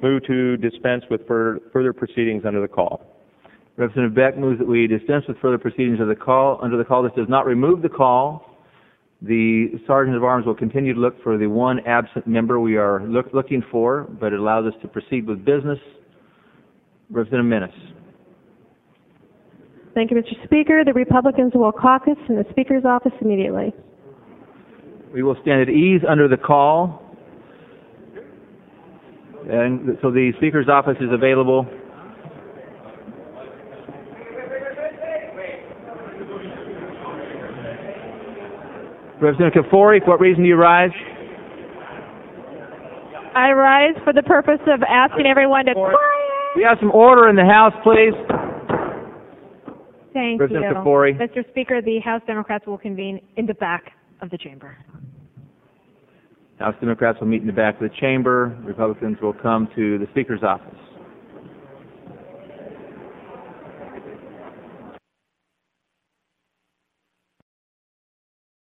Move to dispense with further proceedings under the call. Representative Beck moves that we dispense with further proceedings under the call. This does not remove the call. The Sergeant of Arms will continue to look for the one absent member we are looking for, but it allows us to proceed with business. Representative Menace. Thank you, Mr. Speaker. The Republicans will caucus in the Speaker's office immediately. We will stand at ease under the call. And so the Speaker's office is available. Representative Kafori, for what reason do you rise? I rise for the purpose of asking everyone to quiet. We have some order in the House, please. Thank Representative you. Kafori. Mr. Speaker, the House Democrats will convene in the back of the chamber. House Democrats will meet in the back of the chamber. Republicans will come to the Speaker's office.